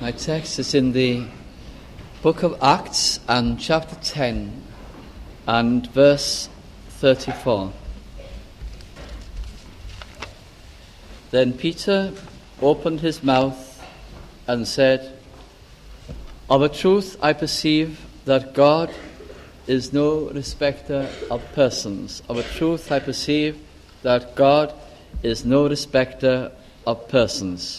My text is in the book of Acts and chapter 10 and verse 34. Then Peter opened his mouth and said, "Of a truth I perceive that God is no respecter of persons. Of a truth I perceive that God is no respecter of persons."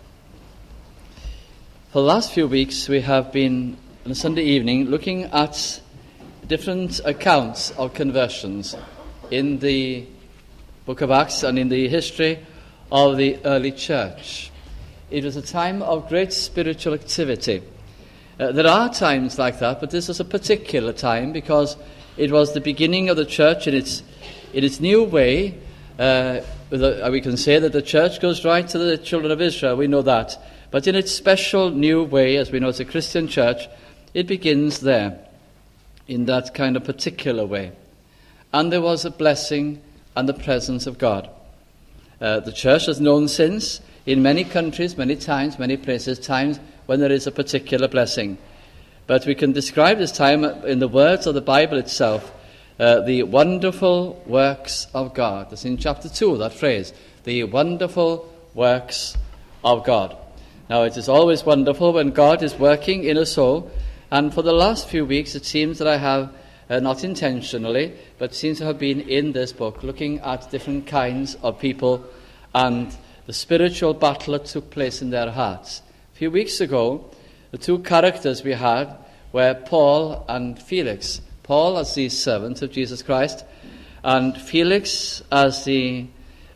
For the last few weeks we have been, on a Sunday evening, looking at different accounts of conversions in the book of Acts and in the history of the early church. It was a time of great spiritual activity. There are times like that, but this was a particular time because it was the beginning of the church in its new way. We can say that the church goes right to the children of Israel, we know that. But in its special new way, as we know, it's a Christian church, it begins there, in that kind of particular way. And there was a blessing and the presence of God. The church has known since, in many countries, many times, many places, times when there is a particular blessing. But we can describe this time in the words of the Bible itself, the wonderful works of God. That's in chapter 2, that phrase, the wonderful works of God. Now, it is always wonderful when God is working in a soul, and for the last few weeks it seems that I have, not intentionally, but seems to have been in this book, looking at different kinds of people and the spiritual battle that took place in their hearts. A few weeks ago, the two characters we had were Paul and Felix. Paul as the servant of Jesus Christ, and Felix as the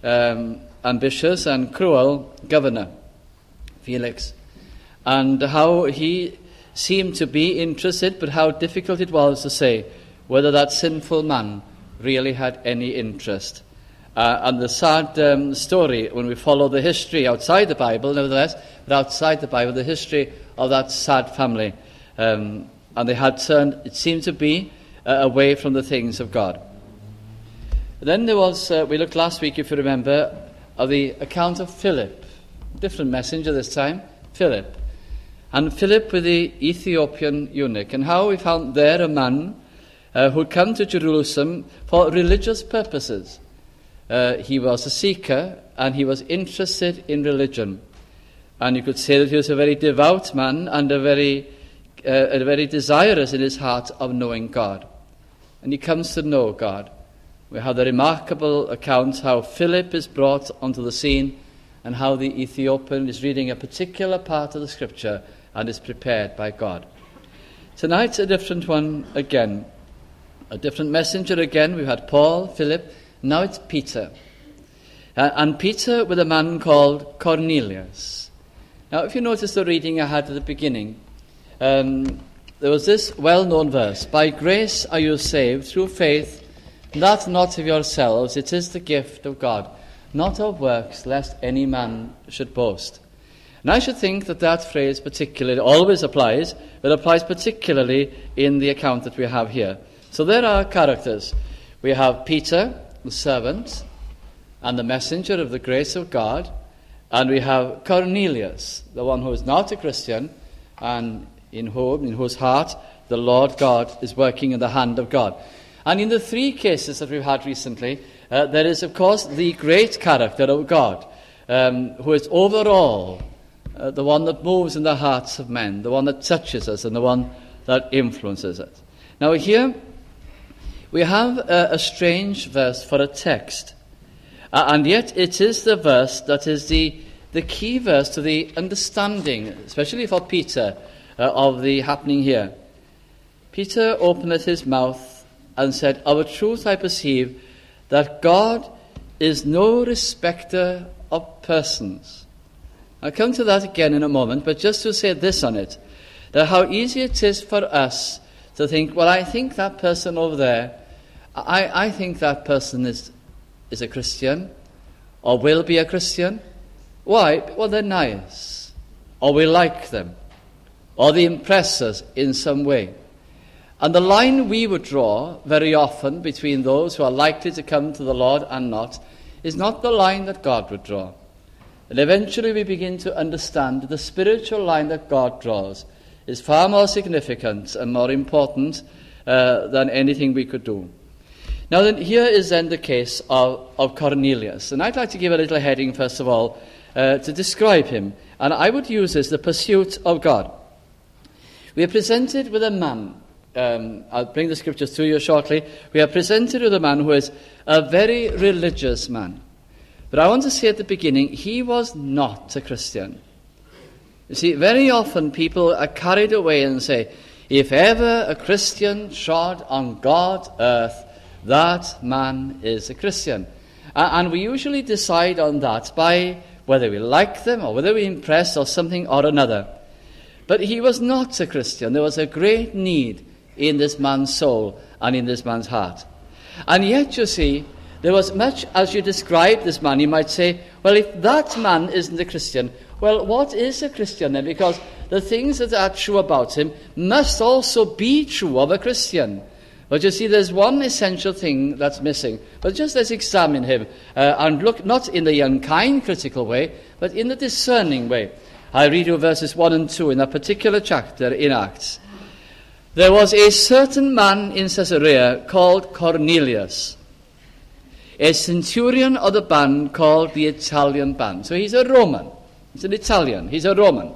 ambitious and cruel governor. Felix, and how he seemed to be interested, but how difficult it was to say whether that sinful man really had any interest. And the sad story, when we follow the history outside the Bible, nevertheless, but outside the Bible, the history of that sad family, and they had turned, it seemed to be, away from the things of God. Then there was, we looked last week, if you remember, of the account of Philip. Different messenger this time, Philip. And Philip with the Ethiopian eunuch, and how we found there a man who had come to Jerusalem for religious purposes. He was a seeker, and he was interested in religion. And you could say that he was a very devout man, and a very desirous in his heart of knowing God. And he comes to know God. We have the remarkable account how Philip is brought onto the scene, and how the Ethiopian is reading a particular part of the scripture and is prepared by God. Tonight's a different one again. A different messenger again. We've had Paul, Philip, now it's Peter. And Peter with a man called Cornelius. Now if you notice the reading I had at the beginning, there was this well-known verse, "By grace are you saved through faith, that not of yourselves, it is the gift of God. Not of works, lest any man should boast." And I should think that phrase particularly always applies, but applies particularly in the account that we have here. So there are characters. We have Peter, the servant, and the messenger of the grace of God, and we have Cornelius, the one who is not a Christian, and in whose heart the Lord God is working in the hand of God. And in the three cases that we've had recently, there is, of course, the great character of God, who is overall the one that moves in the hearts of men, the one that touches us, and the one that influences us. Now here, we have a strange verse for a text, and yet it is the verse that is the key verse to the understanding, especially for Peter, of the happening here. Peter openeth his mouth and said, "Of a truth I perceive that God is no respecter of persons." I'll come to that again in a moment, but just to say this on it, that how easy it is for us to think, well, I think that person over there, I think that person is a Christian, or will be a Christian. Why? Well, they're nice, or we like them, or they impress us in some way. And the line we would draw very often between those who are likely to come to the Lord and not is not the line that God would draw. And eventually we begin to understand that the spiritual line that God draws is far more significant and more important than anything we could do. Now then, here is then the case of Cornelius. And I'd like to give a little heading, first of all, to describe him. And I would use this, the pursuit of God. We are presented with a man. I'll bring the scriptures to you shortly. We are presented with a man who is a very religious man. But I want to say at the beginning, he was not a Christian. You see, very often people are carried away and say, if ever a Christian trod on God's earth, that man is a Christian. And we usually decide on that by whether we like them or whether we're impressed or something or another. But he was not a Christian. There was a great need in this man's soul and in this man's heart. And yet, you see, there was much, as you describe this man, you might say, well, if that man isn't a Christian, well, what is a Christian then? Because the things that are true about him must also be true of a Christian. But you see, there's one essential thing that's missing. But just let's examine him and look not in the unkind, critical way, but in the discerning way. I read you verses 1 and 2 in a particular chapter in Acts. There was a certain man in Caesarea called Cornelius, a centurion of the band called the Italian band. So he's a Roman. He's an Italian. He's a Roman.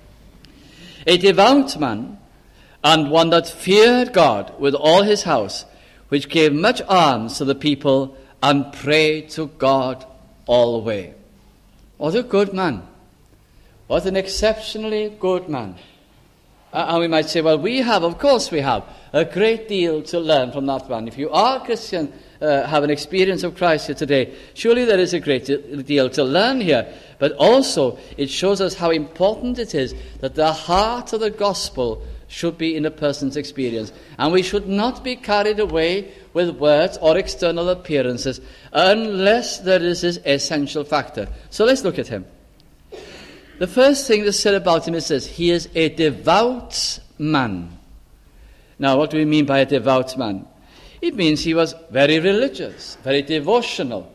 A devout man, and one that feared God with all his house, which gave much alms to the people and prayed to God all the way. What a good man. What an exceptionally good man. And we might say, well, of course we have a great deal to learn from that man. If you are a Christian, have an experience of Christ here today, surely there is a great deal to learn here. But also, it shows us how important it is that the heart of the gospel should be in a person's experience. And we should not be carried away with words or external appearances unless there is this essential factor. So let's look at him. The first thing that's said about him is this: he is a devout man. Now, what do we mean by a devout man? It means he was very religious, very devotional.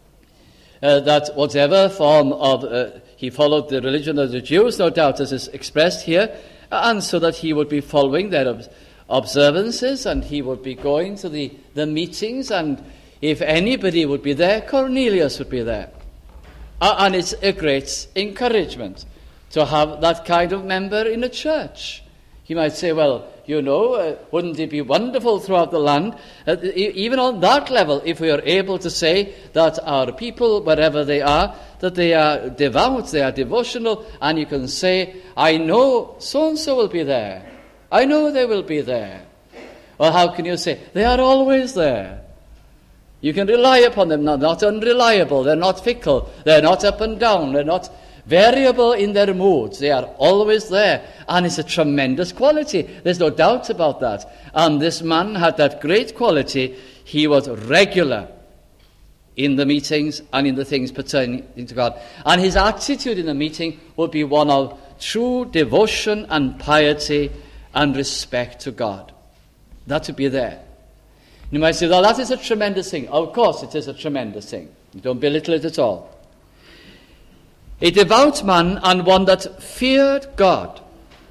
That whatever form of... he followed the religion of the Jews, no doubt, as is expressed here, and so that he would be following their observances, and he would be going to the meetings, and if anybody would be there, Cornelius would be there. And it's a great encouragement to have that kind of member in a church. You might say, well, wouldn't it be wonderful throughout the land, even on that level, if we are able to say that our people, wherever they are, that they are devout, they are devotional, and you can say, I know so-and-so will be there. I know they will be there. Well, how can you say? They are always there. You can rely upon them, not unreliable, they're not fickle, they're not up and down, they're not variable in their moods. They are always there. And it's a tremendous quality. There's no doubt about that. And this man had that great quality. He was regular in the meetings and in the things pertaining to God. And his attitude in the meeting would be one of true devotion and piety and respect to God. That would be there. You might say, well, that is a tremendous thing. Of course it is a tremendous thing. You don't belittle it at all. A devout man and one that feared God.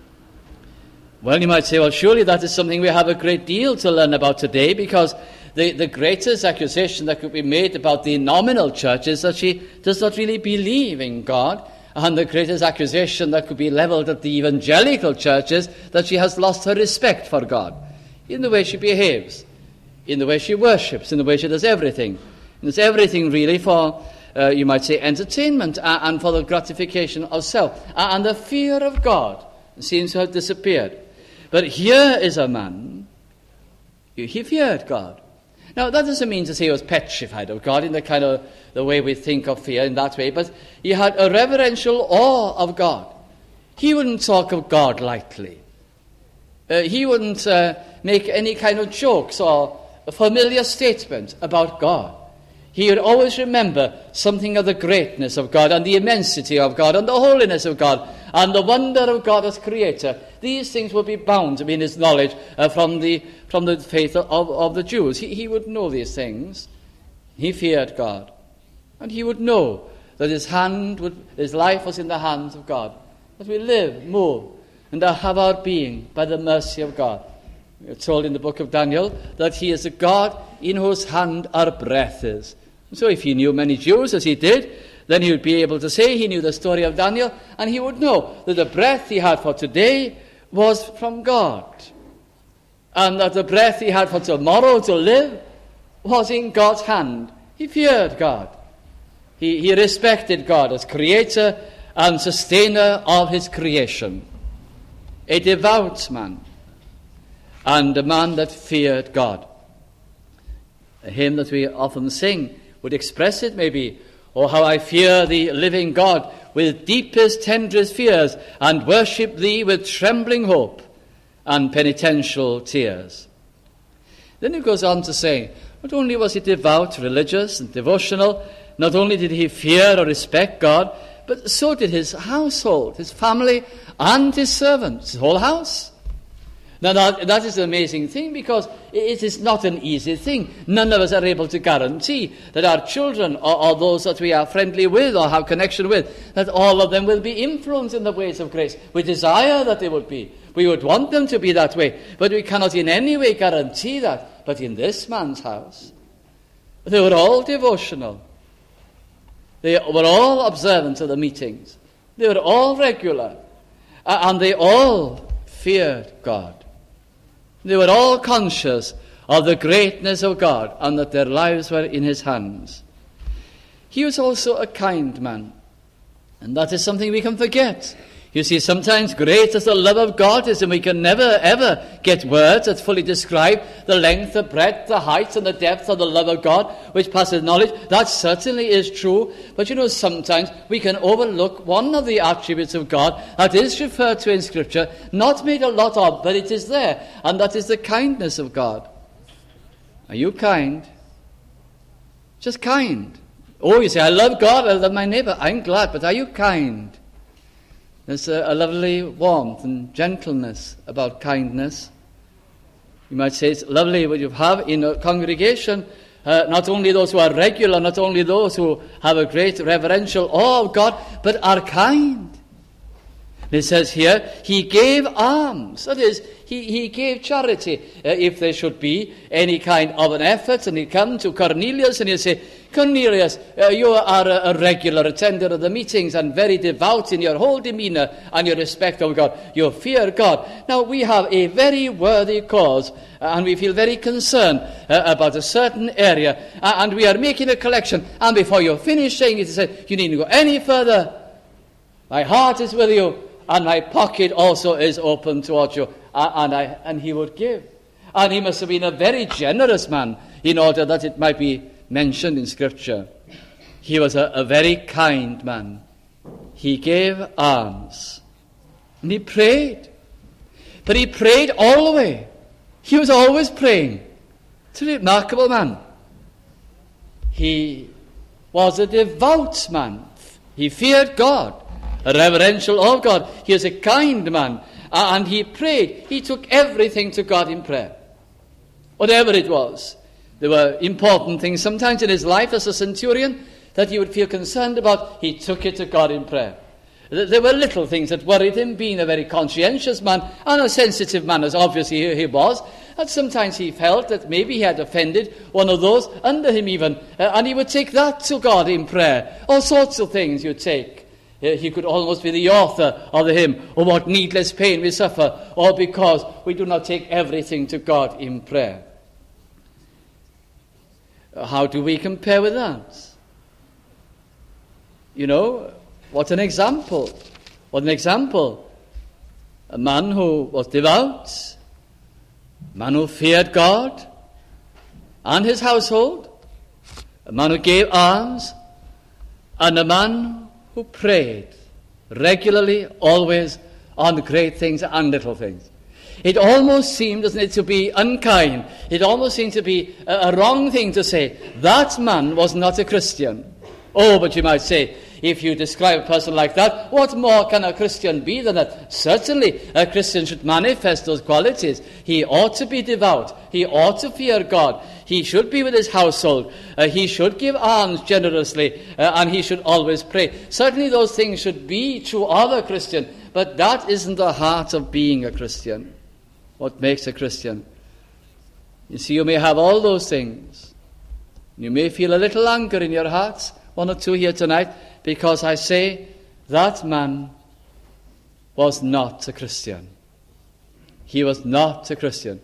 Well, you might say, well, surely that is something we have a great deal to learn about today, because the greatest accusation that could be made about the nominal church is that she does not really believe in God. And the greatest accusation that could be leveled at the evangelical church is that she has lost her respect for God in the way she behaves, in the way she worships, in the way she does everything. And it's everything really for, you might say, entertainment and for the gratification of self. And the fear of God seems to have disappeared. But here is a man, he feared God. Now, that doesn't mean to say he was petrified of God in the kind of the way we think of fear in that way, but he had a reverential awe of God. He wouldn't talk of God lightly. He wouldn't make any kind of jokes or a familiar statement about God. He would always remember something of the greatness of God and the immensity of God and the holiness of God and the wonder of God as Creator. These things would be bound to be in his knowledge from the faith of the Jews. He would know these things. He feared God. And he would know that his life was in the hands of God. That we live, move, and have our being by the mercy of God. We are told in the book of Daniel that he is a God in whose hand our breath is. So if he knew many Jews as he did, then he would be able to say he knew the story of Daniel, and he would know that the breath he had for today was from God, and that the breath he had for tomorrow to live was in God's hand. He feared God. He respected God as creator and sustainer of his creation. A devout man, and a man that feared God. A hymn that we often sing would express it maybe. Oh, how I fear thee, living God, with deepest, tenderest fears, and worship thee with trembling hope and penitential tears. Then he goes on to say, not only was he devout, religious, and devotional, not only did he fear or respect God, but so did his household, his family, and his servants, his whole house. Now that is an amazing thing, because it is not an easy thing. None of us are able to guarantee that our children or those that we are friendly with or have connection with, that all of them will be influenced in the ways of grace. We desire that they would be. We would want them to be that way, but we cannot in any way guarantee that. But in this man's house, they were all devotional. They were all observant of the meetings. They were all regular. And they all feared God. They were all conscious of the greatness of God and that their lives were in his hands. He was also a kind man. And that is something we can forget. You see, sometimes great as the love of God is, and we can never, ever get words that fully describe the length, the breadth, the height, and the depth of the love of God, which passes knowledge. That certainly is true. But sometimes we can overlook one of the attributes of God that is referred to in Scripture, not made a lot of, but it is there, and that is the kindness of God. Are you kind? Just kind. Oh, you say, I love God, I love my neighbor. I'm glad, but are you kind? There's a lovely warmth and gentleness about kindness. You might say it's lovely what you have in a congregation, not only those who are regular, not only those who have a great reverential awe of God, but are kind. It says here, he gave alms. That is, he gave charity. If there should be any kind of an effort, and he'd come to Cornelius and he'd say, Cornelius, you are a regular attender of the meetings and very devout in your whole demeanor and your respect of God. You fear God. Now, we have a very worthy cause, and we feel very concerned about a certain area, and we are making a collection. And before you finish saying it, you say, you needn't go any further. My heart is with you, and my pocket also is open towards you. And he would give. And he must have been a very generous man in order that it might be mentioned in Scripture. He was a very kind man. He gave alms. And he prayed. But he prayed all the way. He was always praying. It's a remarkable man. He was a devout man. He feared God, a reverential awe of God. He was a kind man. And he prayed. He took everything to God in prayer. Whatever it was. There were important things sometimes in his life as a centurion that he would feel concerned about. He took it to God in prayer. There were little things that worried him, being a very conscientious man and a sensitive man, as obviously he was. And sometimes he felt that maybe he had offended one of those under him even. And he would take that to God in prayer. All sorts of things you take. He could almost be the author of the hymn, "Oh, what needless pain we suffer," all because we do not take everything to God in prayer. How do we compare with that? What an example. What an example. A man who was devout, a man who feared God and his household, a man who gave alms, and a man who prayed regularly, always, on great things and little things. It almost seemed, doesn't it, to be unkind. It almost seemed to be a wrong thing to say. That man was not a Christian. Oh, but you might say, if you describe a person like that, what more can a Christian be than that? Certainly, a Christian should manifest those qualities. He ought to be devout. He ought to fear God. He should be with his household. He should give alms generously, and he should always pray. Certainly those things should be true of a Christian, but that isn't the heart of being a Christian. What makes a Christian? You see, you may have all those things. You may feel a little anger in your hearts, one or two here tonight, because I say that man was not a Christian. He was not a Christian.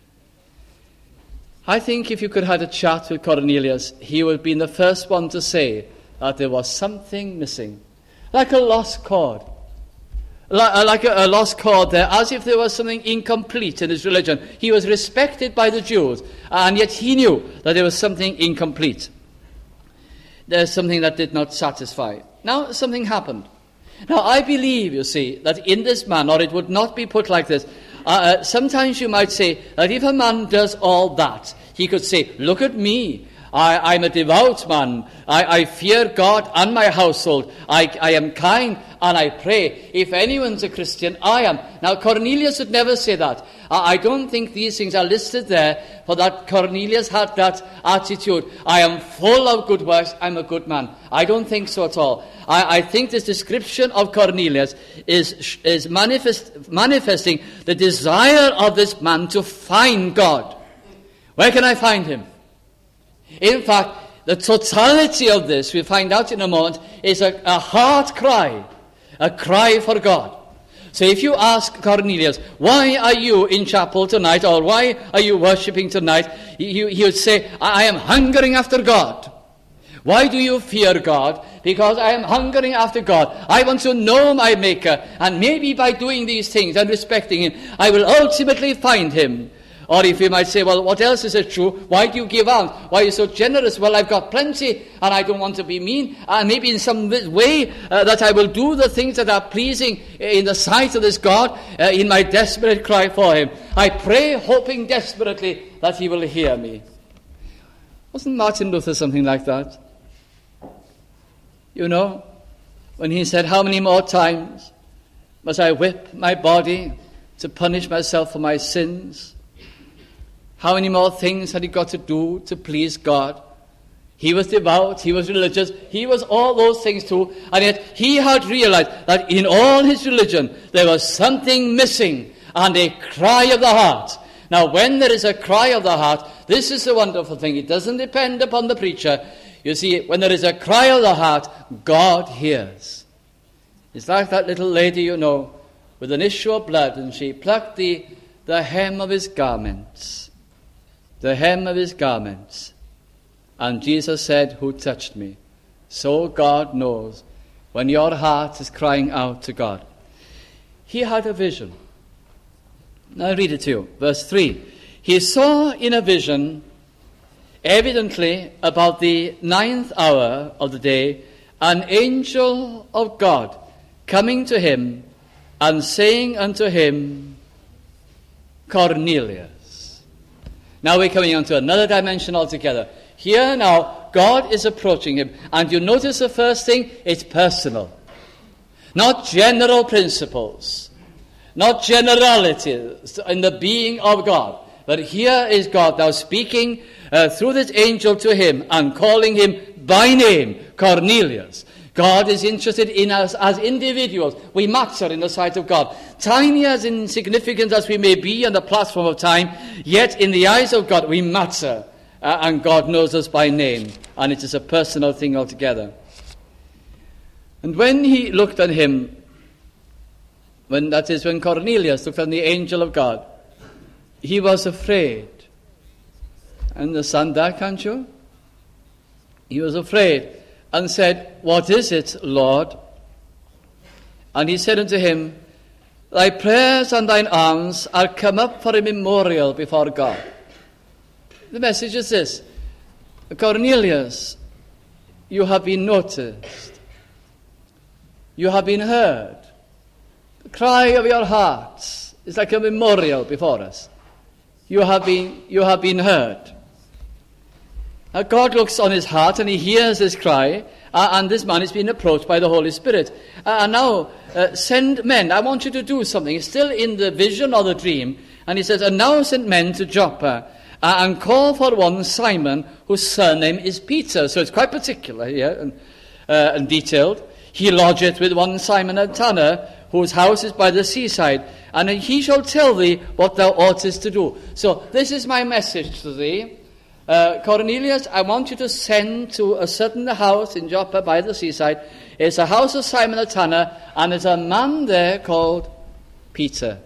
I think if you could have a chat with Cornelius, he would be the first one to say that there was something missing, like a lost cord. Like a lost cord there, as if there was something incomplete in his religion. He was respected by the Jews, and yet he knew that there was something incomplete. There's something that did not satisfy. Now, something happened. Now, I believe, you see, that in this man, or it would not be put like this, sometimes you might say that if a man does all that, he could say, look at me. I'm a devout man. I fear God and my household. I am kind and I pray. If anyone's a Christian, I am. Now, Cornelius would never say that. I don't think these things are listed there, for that Cornelius had that attitude. I am full of good works. I'm a good man. I don't think so at all. I think this description of Cornelius is manifesting the desire of this man to find God. Where can I find him? In fact, the totality of this, we find out in a moment, is a heart cry, a cry for God. So if you ask Cornelius, why are you in chapel tonight, or why are you worshipping tonight, he would say, I am hungering after God. Why do you fear God? Because I am hungering after God. I want to know my Maker, and maybe by doing these things and respecting Him, I will ultimately find Him. Or if you might say, well, what else is it true? Why do you give out? Why are you so generous? Well, I've got plenty, and I don't want to be mean. And maybe in some way that I will do the things that are pleasing in the sight of this God in my desperate cry for Him. I pray, hoping desperately that He will hear me. Wasn't Martin Luther something like that? You know, when he said, how many more times must I whip my body to punish myself for my sins? How many more things had he got to do to please God? He was devout, he was religious, he was all those things too, and yet he had realized that in all his religion there was something missing, and a cry of the heart. Now, when there is a cry of the heart, this is a wonderful thing. It doesn't depend upon the preacher. You see, when there is a cry of the heart, God hears. It's like that little lady, you know, with an issue of blood, and she plucked the hem of his garments. The hem of his garments. And Jesus said, who touched me? So God knows when your heart is crying out to God. He had a vision. Now I read it to you. Verse 3. He saw in a vision, evidently about the 9th hour of the day, an angel of God coming to him and saying unto him, Cornelius. Now we're coming on to another dimension altogether. Here now, God is approaching him. And you notice the first thing, it's personal. Not general principles. Not generalities in the being of God. But here is God now speaking through this angel to him and calling him by name, Cornelius. God is interested in us as individuals. We matter in the sight of God. Tiny as insignificant as we may be on the platform of time, yet in the eyes of God we matter. And God knows us by name. And it is a personal thing altogether. And when he looked on him, when Cornelius looked on the angel of God, he was afraid. Understand that, can't you? He was afraid. And said, what is it, Lord? And he said unto him, thy prayers and thine alms are come up for a memorial before God. The message is this: Cornelius, you have been noticed. You have been heard. The cry of your hearts is like a memorial before us. You have been heard. God looks on his heart and he hears his cry, and this man is being approached by the Holy Spirit. And now, send men. I want you to do something. It's still in the vision or the dream. And he says, and now send men to Joppa and call for one Simon, whose surname is Peter. So it's quite particular here and detailed. He lodgeth with one Simon a tanner, whose house is by the seaside, and he shall tell thee what thou oughtest to do. So this is my message to thee. Cornelius, I want you to send to a certain house in Joppa by the seaside. It's a house of Simon the tanner, and there's a man there called Peter.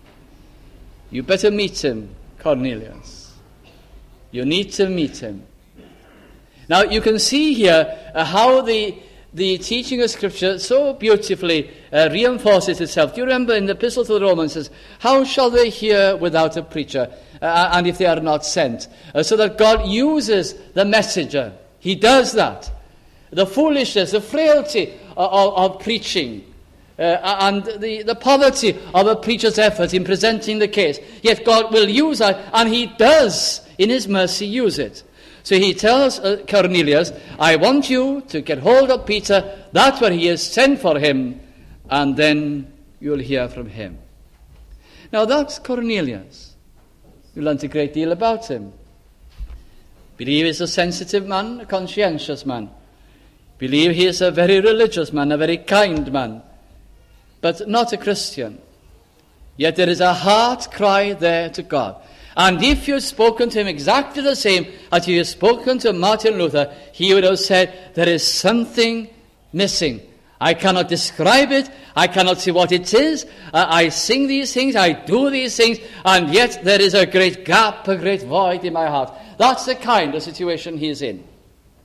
You better meet him, Cornelius. You need to meet him. Now you can see here how the teaching of Scripture so beautifully reinforces itself. Do you remember in the Epistle to the Romans, it says, how shall they hear without a preacher, and if they are not sent? So that God uses the messenger. He does that. The foolishness, the frailty of preaching, and the poverty of a preacher's effort in presenting the case. Yet God will use that, and he does, in his mercy, use it. So he tells Cornelius, I want you to get hold of Peter. That's where he is. Send for him, and then you'll hear from him. Now that's Cornelius. You learnt a great deal about him. Believe he's a sensitive man, a conscientious man. Believe he is a very religious man, a very kind man, but not a Christian. Yet there is a heart cry there to God. And if you had spoken to him exactly the same as you had spoken to Martin Luther, he would have said, there is something missing. I cannot describe it. I cannot see what it is. I sing these things. I do these things. And yet there is a great gap, a great void in my heart. That's the kind of situation he is in.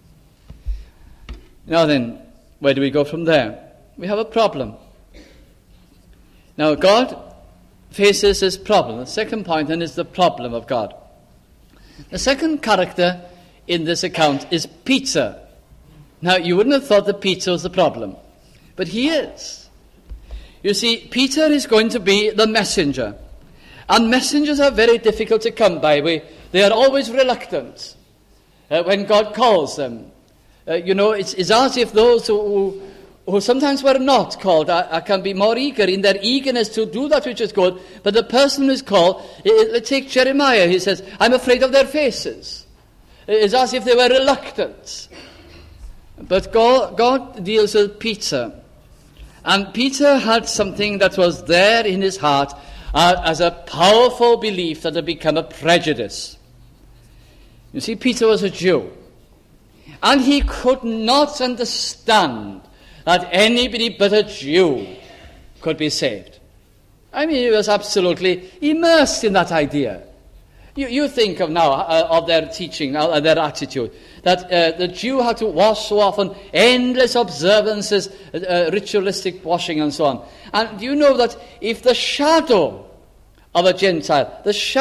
Now then, where do we go from there? We have a problem. Now God faces this problem. The second point then is the problem of God. The second character in this account is Peter. Now you wouldn't have thought that Peter was the problem, but he is. You see, Peter is going to be the messenger, and messengers are very difficult to come by. They are always reluctant when God calls them. It's as if those who sometimes were not called can be more eager in their eagerness to do that which is good. But the person who is called, take Jeremiah, he says, I'm afraid of their faces. It's as if they were reluctant. But God deals with Peter. And Peter had something that was there in his heart as a powerful belief that had become a prejudice. You see, Peter was a Jew. And he could not understand that anybody but a Jew could be saved. I mean, he was absolutely immersed in that idea. You think of now of their teaching, their attitude, that the Jew had to wash so often, endless observances, ritualistic washing and so on. And do you know that if the shadow of a Gentile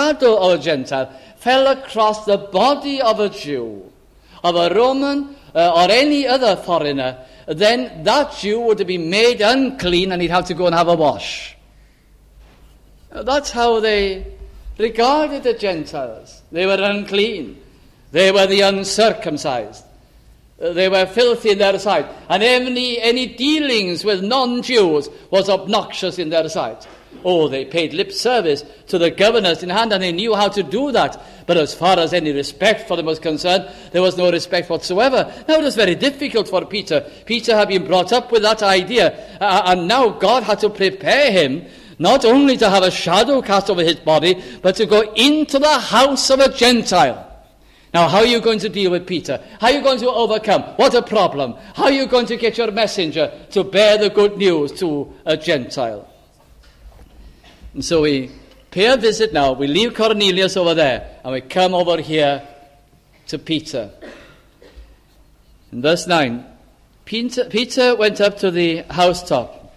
fell across the body of a Jew, of a Roman or any other foreigner, then that Jew would be made unclean and he'd have to go and have a wash. That's how they regarded the Gentiles. They were unclean. They were the uncircumcised. They were filthy in their sight. And any dealings with non-Jews was obnoxious in their sight. Oh, they paid lip service to the governors in hand, and they knew how to do that. But as far as any respect for them was concerned, there was no respect whatsoever. Now it was very difficult for Peter. Peter had been brought up with that idea, and now God had to prepare him not only to have a shadow cast over his body, but to go into the house of a Gentile. Now, how are you going to deal with Peter? How are you going to overcome? What a problem. How are you going to get your messenger to bear the good news to a Gentile? And so we pay a visit now. We leave Cornelius over there, and we come over here to Peter. In verse 9, Peter went up to the housetop.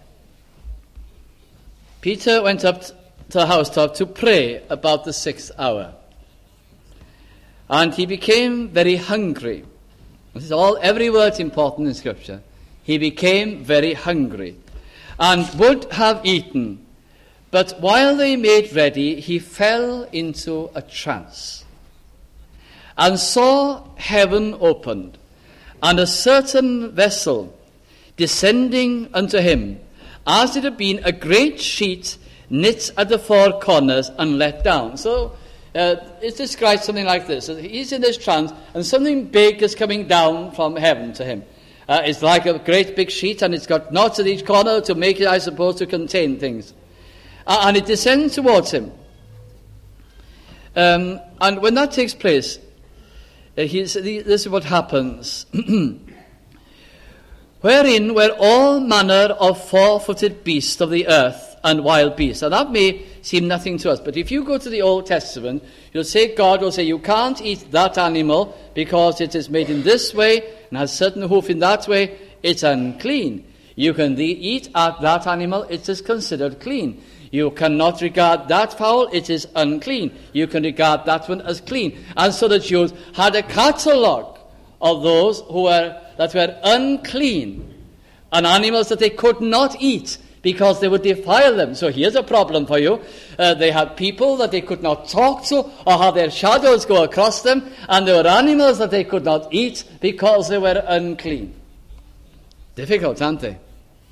Peter went up to the housetop to pray about the 6th hour. And he became very hungry. This is every word's important in Scripture. He became very hungry and would have eaten. But while they made ready, he fell into a trance. and saw heaven opened, and a certain vessel descending unto him, as it had been a great sheet knit at the four corners and let down. So it describes something like this. He's in this trance, and something big is coming down from heaven to him. It's like a great big sheet, and it's got knots at each corner to make it, I suppose, to contain things. And it descends towards him. And when that takes place, this is what happens. Wherein were all manner of four-footed beasts of the earth and wild beasts. And that may seem nothing to us, but if you go to the Old Testament, God will say, you can't eat that animal because it is made in this way and has certain hoof in that way, it's unclean. You can eat that animal, it is considered clean. You cannot regard that fowl, it is unclean. You can regard that one as clean. And so the Jews had a catalogue of those that were unclean, and animals that they could not eat because they would defile them. So here's a problem for you. They had people that they could not talk to or have their shadows go across them, and there were animals that they could not eat because they were unclean. Difficult, aren't they?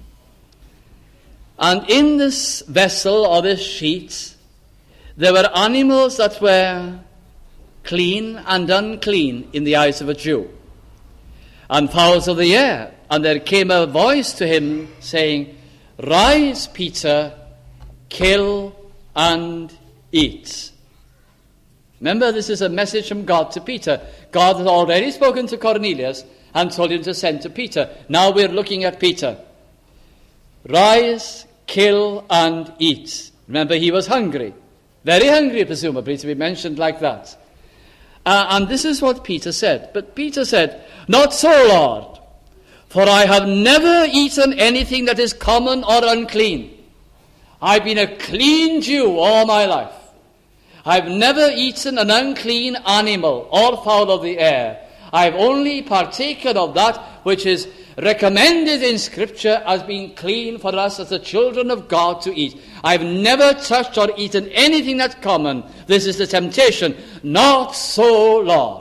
And in this vessel or this sheet, there were animals that were clean and unclean in the eyes of a Jew, and fowls of the air. And there came a voice to him saying, Rise, Peter, kill and eat. Remember, this is a message from God to Peter. God had already spoken to Cornelius and told him to send to Peter. Now we're looking at Peter. Rise, kill and eat. Remember, he was hungry. Very hungry, presumably, to be mentioned like that. And this is what Peter said. But Peter said, Not so, Lord, for I have never eaten anything that is common or unclean. I've been a clean Jew all my life. I've never eaten an unclean animal or fowl of the air. I've only partaken of that which is recommended in Scripture as being clean for us as the children of God to eat. I've never touched or eaten anything that's common. This is the temptation. Not so, Lord.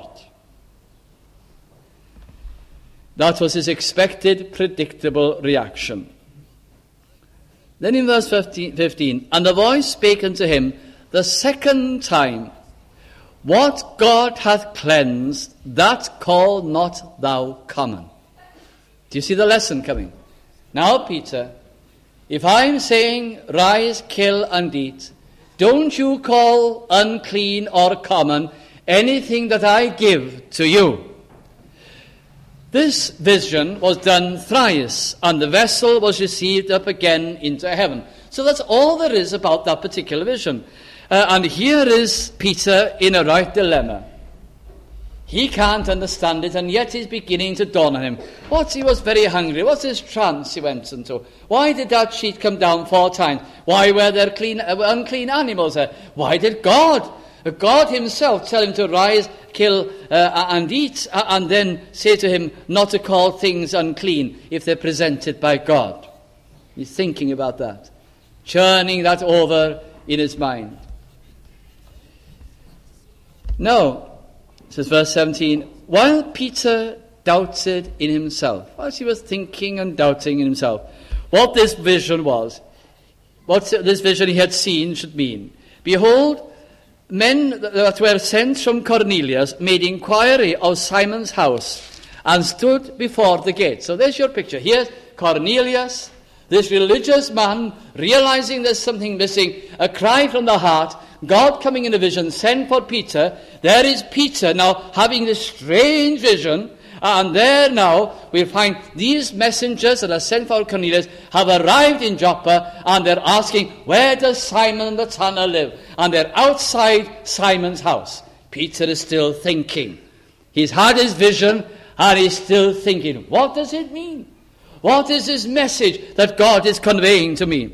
That was his expected, predictable reaction. Then in verse 15, And the voice spake unto him the second time, What God hath cleansed, that call not thou common. Do you see the lesson coming? Now, Peter, if I'm saying, Rise, kill, and eat, don't you call unclean or common anything that I give to you. This vision was done thrice, and the vessel was received up again into heaven. So that's all there is about that particular vision. And here is Peter in a right dilemma. He can't understand it, and yet it's beginning to dawn on him. He was very hungry. What's this trance he went into? Why did that sheet come down 4 times? Why were there unclean animals there? Why did God himself tell him to rise, kill, and eat, and then say to him not to call things unclean if they're presented by God? He's thinking about that, churning that over in his mind. Now, says verse 17, while Peter doubted in himself, whilst he was thinking and doubting in himself, what this vision was, what this vision he had seen should mean. Behold, men that were sent from Cornelius made inquiry of Simon's house and stood before the gate. So there's your picture. Here's Cornelius, this religious man, realizing there's something missing, a cry from the heart, God coming in a vision, sent for Peter. There is Peter now having this strange vision, and there now we find these messengers that are sent for Cornelius have arrived in Joppa, and they're asking, where does Simon the tanner live? And they're outside Simon's house. Peter is still thinking. He's had his vision, and he's still thinking, what does it mean? What is this message that God is conveying to me?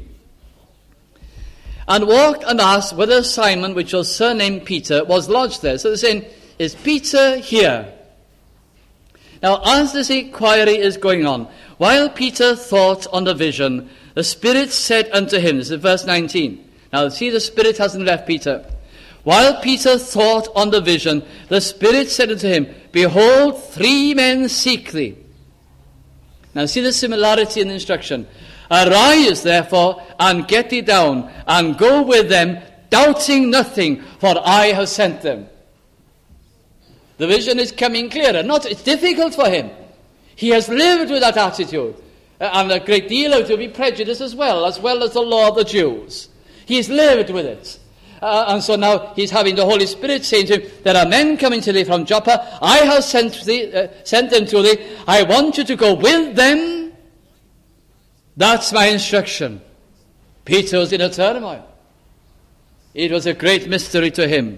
And walked and asked whether Simon, which was surnamed Peter, was lodged there. So they're saying, is Peter here? Now, as this inquiry is going on, while Peter thought on the vision, the Spirit said unto him, this is verse 19. Now, see, the Spirit hasn't left Peter. While Peter thought on the vision, the Spirit said unto him, Behold, 3 men seek thee. Now see the similarity in the instruction. Arise, therefore, and get thee down, and go with them, doubting nothing, for I have sent them. The vision is coming clearer. It's difficult for him. He has lived with that attitude, and a great deal of it will be prejudice as well as the law of the Jews. He's lived with it. And so now he's having the Holy Spirit saying to him, there are men coming to thee from Joppa. I have sent them to thee. I want you to go with them. That's my instruction. Peter was in a turmoil. It was a great mystery to him.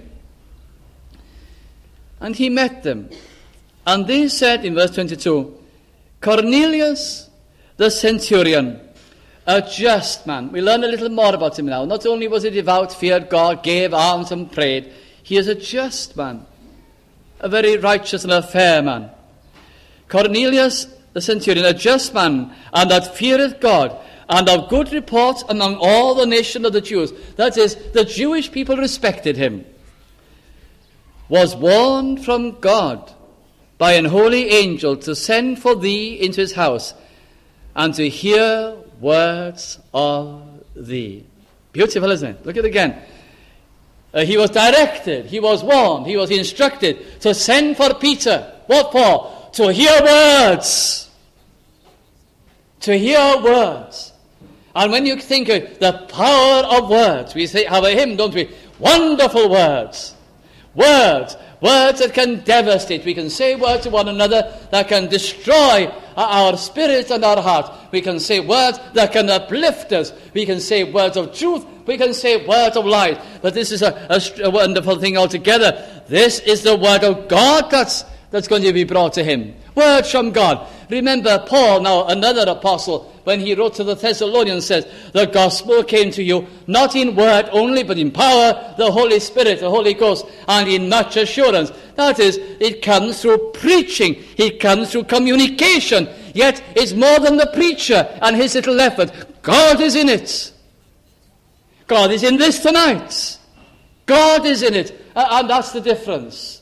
And he met them. And they said in verse 22, Cornelius the centurion, a just man. We learn a little more about him now. Not only was he devout, feared God, gave alms and prayed, he is a just man, a very righteous and a fair man. Cornelius the centurion, a just man, and that feareth God, and of good report among all the nation of the Jews. That is, the Jewish people respected him. Was warned from God by an holy angel to send for thee into his house, and to hear words of thee. Beautiful, isn't it? Look at it again. He was directed, he was warned, he was instructed to send for Peter. What for? To hear words. To hear words. And when you think of the power of words, we say, have a hymn, don't we? Wonderful words. Words that can devastate. We can say words to one another that can destroy our spirit and our heart. We can say words that can uplift us. We can say words of truth. We can say words of light. But this is a wonderful thing altogether. This is the word of God that's going to be brought to him. Words from God. Remember Paul, now another apostle, when he wrote to the Thessalonians, says, the gospel came to you not in word only, but in power, the Holy Spirit, the Holy Ghost, and in much assurance. That is, it comes through preaching. It comes through communication. Yet it's more than the preacher and his little effort. God is in it. God is in this tonight. God is in it. And that's the difference.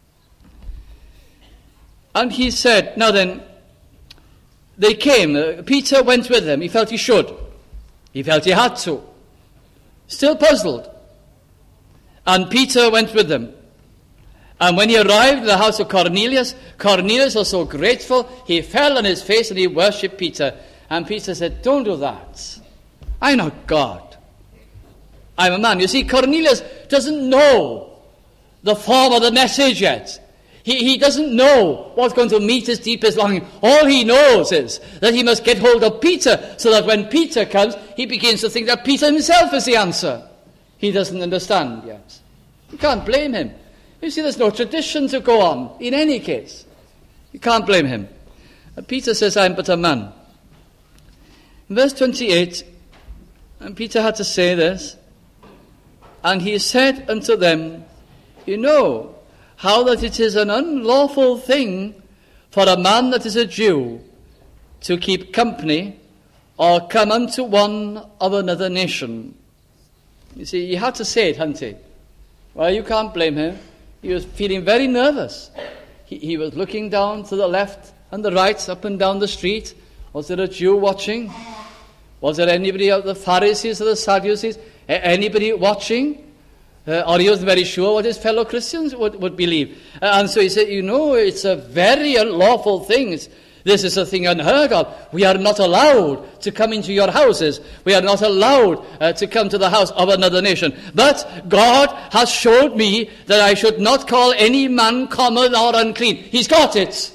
And he said, now then, they came. Peter went with them. He felt he should. He felt he had to. Still puzzled. And Peter went with them. And when he arrived at the house of Cornelius, Cornelius was so grateful, he fell on his face and he worshipped Peter. And Peter said, don't do that. I'm not God. I'm a man. You see, Cornelius doesn't know the form of the message yet. He doesn't know what's going to meet his deepest longing. All he knows is that he must get hold of Peter, so that when Peter comes, he begins to think that Peter himself is the answer. He doesn't understand yet. You can't blame him. You see, there's no tradition to go on, in any case. You can't blame him. And Peter says, I'm but a man. In verse 28, and Peter had to say this, and he said unto them, you know how that it is an unlawful thing for a man that is a Jew to keep company or come unto one of another nation. You see, he had to say it, hadn't he? Well, you can't blame him. He was feeling very nervous. He was looking down to the left and the right, up and down the street. Was there a Jew watching? Was there anybody of the Pharisees or the Sadducees? Anybody watching? Or he wasn't very sure what his fellow Christians would believe. And so he said, you know, it's a very unlawful thing. This is a thing unheard of. We are not allowed to come into your houses. We are not allowed to come to the house of another nation. But God has showed me that I should not call any man common or unclean. He's got it.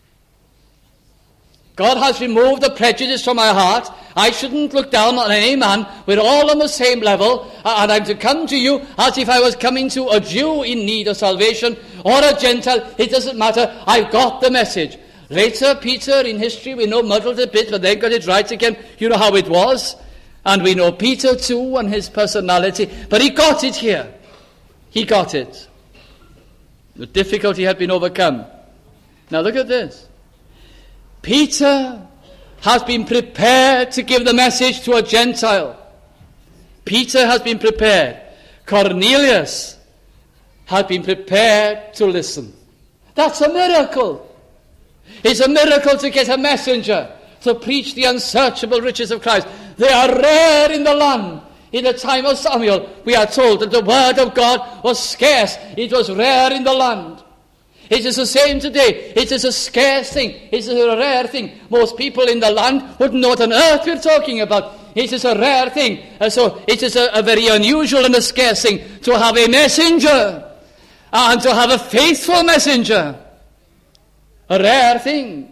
God has removed the prejudice from my heart. I shouldn't look down on any man. We're all on the same level. And I'm to come to you as if I was coming to a Jew in need of salvation or a Gentile. It doesn't matter. I've got the message. Later, Peter, in history, we know muddled a bit, but then got it right again. You know how it was. And we know Peter too and his personality. But he got it here. He got it. The difficulty had been overcome. Now look at this. Peter has been prepared to give the message to a Gentile. Peter has been prepared. Cornelius had been prepared to listen. That's a miracle. It's a miracle to get a messenger to preach the unsearchable riches of Christ. They are rare in the land. In the time of Samuel, we are told that the word of God was scarce. It was rare in the land. It is the same today. It is a scarce thing. It is a rare thing. Most people in the land wouldn't know what on earth we're talking about. It is a rare thing. So it is a very unusual and a scarce thing to have a messenger and to have a faithful messenger. A rare thing.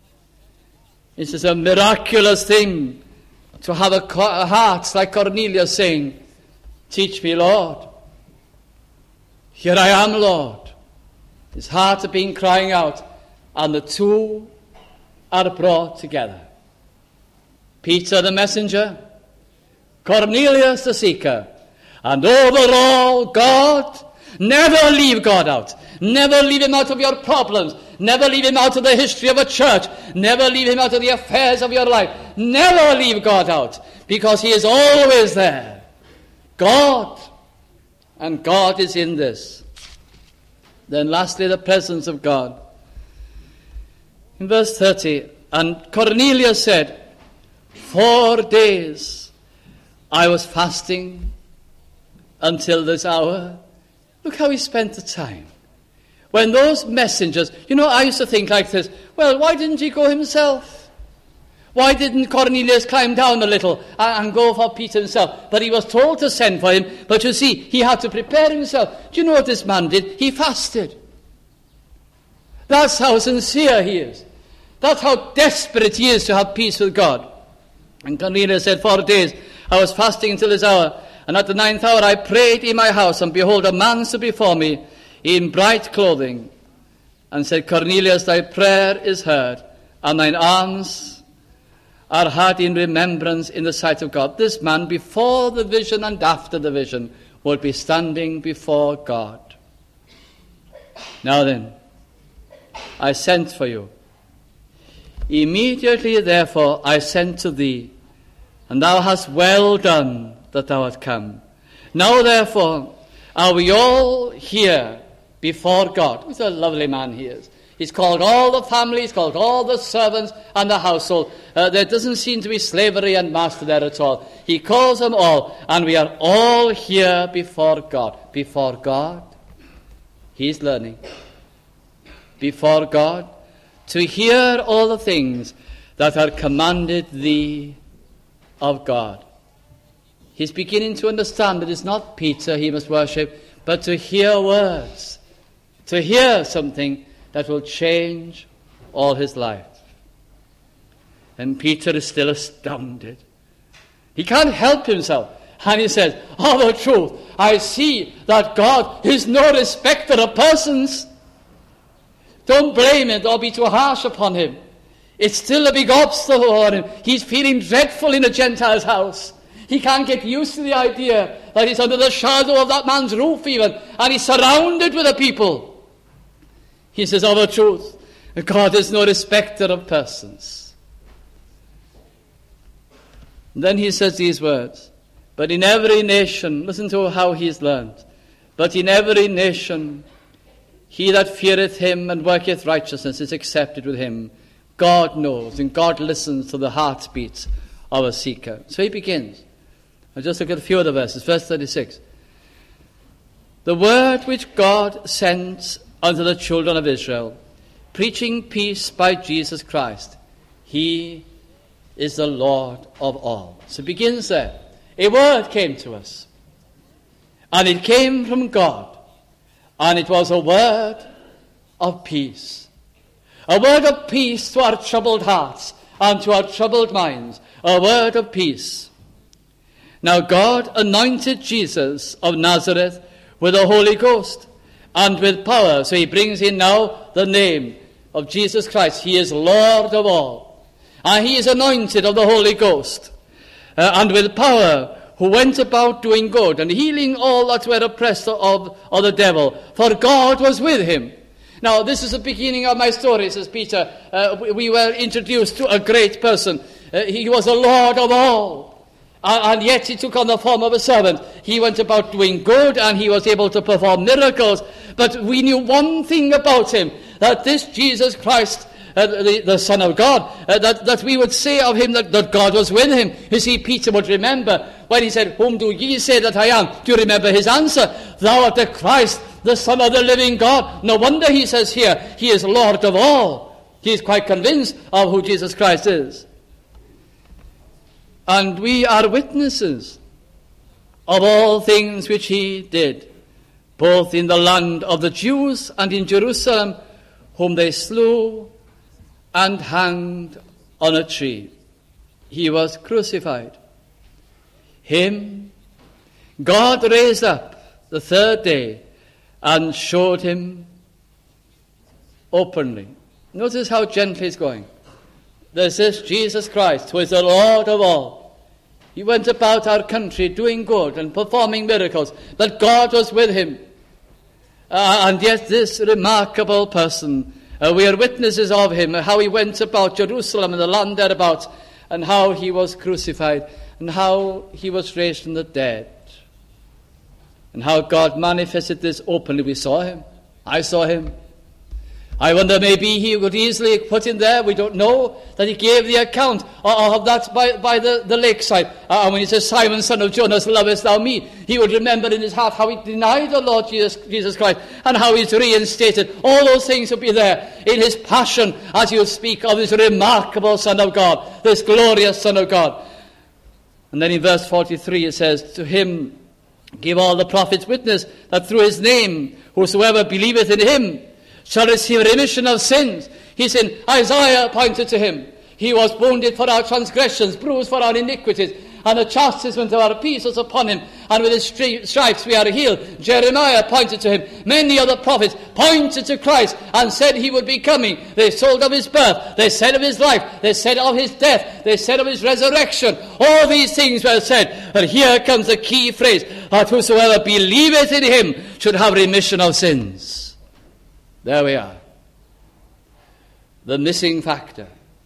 It is a miraculous thing to have a heart like Cornelius saying, "Teach me, Lord. Here I am, Lord." His heart had been crying out, and the two are brought together. Peter the messenger, Cornelius the seeker, and overall God. Never leave God out. Never leave him out of your problems. Never leave him out of the history of a church. Never leave him out of the affairs of your life. Never leave God out, because he is always there. God. And God is in this. Then lastly, the presence of God. In verse 30, and Cornelius said, 4 days I was fasting until this hour. Look how he spent the time. When those messengers, I used to think like this, well, why didn't he go himself? Why didn't Cornelius climb down a little and go for Peter himself? But he was told to send for him. But you see, he had to prepare himself. Do you know what this man did? He fasted. That's how sincere he is. That's how desperate he is to have peace with God. And Cornelius said, 4 days I was fasting until this hour. And at the 9th hour I prayed in my house, and behold, a man stood before me in bright clothing, and said, Cornelius, thy prayer is heard, and thine alms are had in remembrance in the sight of God. This man, before the vision and after the vision, would be standing before God. Now then, I sent for you. Immediately, therefore, I sent to thee, and thou hast well done that thou art come. Now, therefore, are we all here before God? He's a lovely man he is. He's called all the family, he's called all the servants and the household. There doesn't seem to be slavery and master there at all. He calls them all, and we are all here before God. Before God, he's learning. Before God, to hear all the things that are commanded thee of God. He's beginning to understand that it's not Peter he must worship, but to hear words, to hear something that will change all his life. And Peter is still astounded. He can't help himself. And he says, of a truth, I see that God is no respecter of persons. Don't blame him or be too harsh upon him. It's still a big obstacle for him. He's feeling dreadful in a Gentile's house. He can't get used to the idea that he's under the shadow of that man's roof even, and he's surrounded with the people. He says, of a truth, God is no respecter of persons. And then he says these words, but in every nation, listen to how he's learned, but in every nation, he that feareth him and worketh righteousness is accepted with him. God knows, and God listens to the heartbeats of a seeker. So he begins. I'll just look at a few of the verses. Verse 36. The word which God sent unto the children of Israel, preaching peace by Jesus Christ. He is the Lord of all. So it begins there. A word came to us. And it came from God. And it was a word of peace. A word of peace to our troubled hearts and to our troubled minds. A word of peace. Now God anointed Jesus of Nazareth with the Holy Ghost and with power. So he brings in now the name of Jesus Christ. He is Lord of all. And he is anointed of the Holy Ghost and with power, who went about doing good and healing all that were oppressed of the devil. For God was with him. Now this is the beginning of my story, says Peter. We were introduced to a great person. He was the Lord of all. And yet he took on the form of a servant. He went about doing good, and he was able to perform miracles. But we knew one thing about him, that this Jesus Christ, the Son of God, that we would say of him that God was with him. You see, Peter would remember when he said, "Whom do ye say that I am?" Do you remember his answer? "Thou art the Christ, the Son of the living God." No wonder he says here, he is Lord of all. He is quite convinced of who Jesus Christ is. And we are witnesses of all things which he did, both in the land of the Jews and in Jerusalem, whom they slew and hanged on a tree. He was crucified. Him God raised up the third day and showed him openly. Notice how gently it's going. This is Jesus Christ, who is the Lord of all. He went about our country doing good and performing miracles, but God was with him. And yet this remarkable person, we are witnesses of him, how he went about Jerusalem and the land thereabouts, and how he was crucified, and how he was raised from the dead, and how God manifested this openly. We saw him. I saw him. I wonder, maybe he would easily put in there, we don't know, that he gave the account of that by the lakeside. And when he says, "Simon, son of Jonas, lovest thou me?" he would remember in his heart how he denied the Lord Jesus Christ, and how he's reinstated. All those things would be there in his passion as you speak of this remarkable Son of God, this glorious Son of God. And then in verse 43 it says, "To him give all the prophets witness that through his name whosoever believeth in him shall receive remission of sins." He's in Isaiah pointed to him. He was wounded for our transgressions, bruised for our iniquities, and the chastisement of our peace was upon him, and with his stripes we are healed. Jeremiah pointed to him. Many of the prophets pointed to Christ and said he would be coming. They told of his birth, they said of his life, they said of his death, they said of his resurrection. All these things were said. But here comes the key phrase, that whosoever believeth in him should have remission of sins. There we are. The missing factor.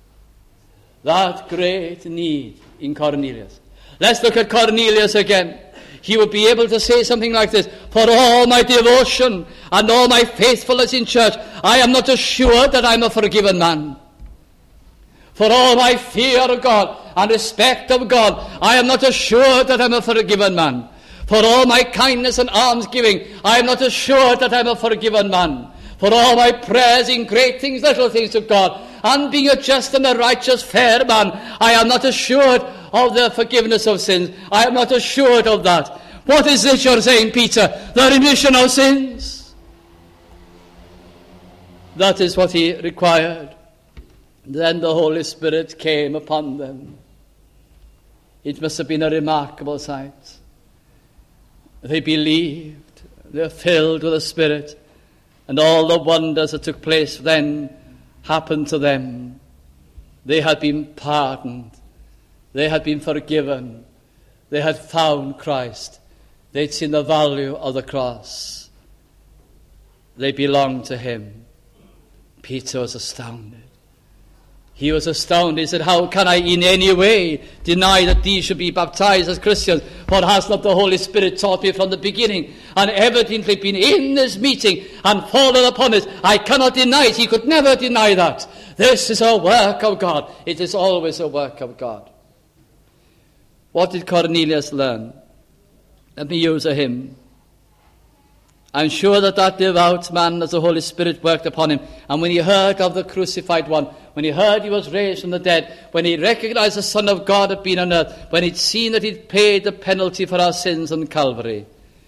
That great need in Cornelius. Let's look at Cornelius again. He would be able to say something like this: "For all my devotion and all my faithfulness in church, I am not assured that I'm a forgiven man. For all my fear of God and respect of God, I am not assured that I'm a forgiven man. For all my kindness and almsgiving, I am not assured that I'm a forgiven man. For all my prayers in great things, little things to God, and being a just and a righteous, fair man, I am not assured of the forgiveness of sins. I am not assured of that." What is this you're saying, Peter? The remission of sins. That is what he required. Then the Holy Spirit came upon them. It must have been a remarkable sight. They believed. They were filled with the Spirit. And all the wonders that took place then happened to them. They had been pardoned. They had been forgiven. They had found Christ. They'd seen the value of the cross. They belonged to him. Peter was astounded. He was astounded. He said, "How can I in any way deny that these should be baptized as Christians? For has not the Holy Spirit taught me from the beginning, and evidently been in this meeting and fallen upon it? I cannot deny it." He could never deny that. This is a work of God. It is always a work of God. What did Cornelius learn? Let me use a hymn. I'm sure that devout man, as the Holy Spirit worked upon him, and when he heard of the crucified one, when he heard he was raised from the dead, when he recognized the Son of God had been on earth, when he'd seen that he'd paid the penalty for our sins on Calvary,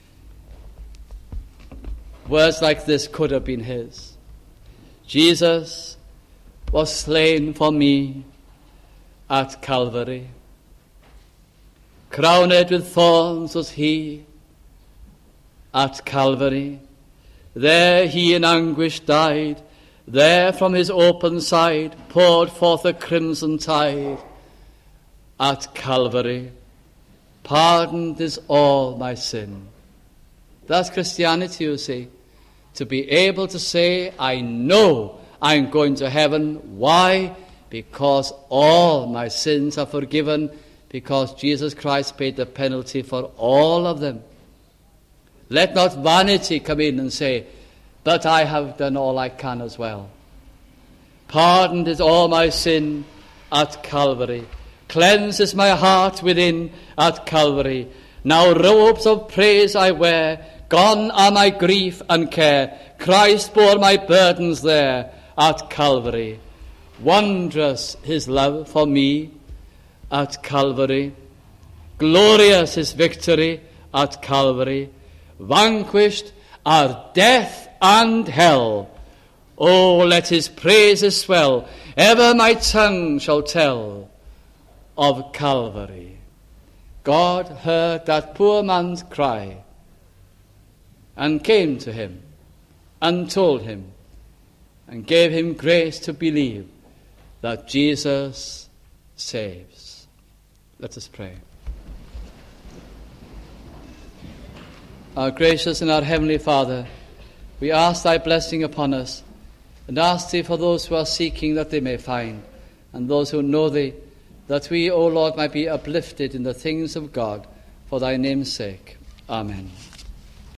words like this could have been his. Jesus was slain for me at Calvary. Crowned with thorns was he at Calvary. There he in anguish died. There from his open side poured forth a crimson tide. At Calvary, pardoned is all my sin. That's Christianity, you see. To be able to say, I know I'm going to heaven. Why? Because all my sins are forgiven, because Jesus Christ paid the penalty for all of them. Let not vanity come in and say, but I have done all I can as well. Pardoned is all my sin at Calvary. Cleansed is my heart within at Calvary. Now robes of praise I wear. Gone are my grief and care. Christ bore my burdens there at Calvary. Wondrous his love for me at Calvary. Glorious his victory at Calvary. Vanquished are death and hell. Oh, let his praises swell. Ever my tongue shall tell of Calvary. God heard that poor man's cry and came to him and told him and gave him grace to believe that Jesus saves. Let us pray. Our gracious and our heavenly Father, we ask thy blessing upon us, and ask thee for those who are seeking that they may find, and those who know thee, that we, O Lord, might be uplifted in the things of God, for thy name's sake. Amen.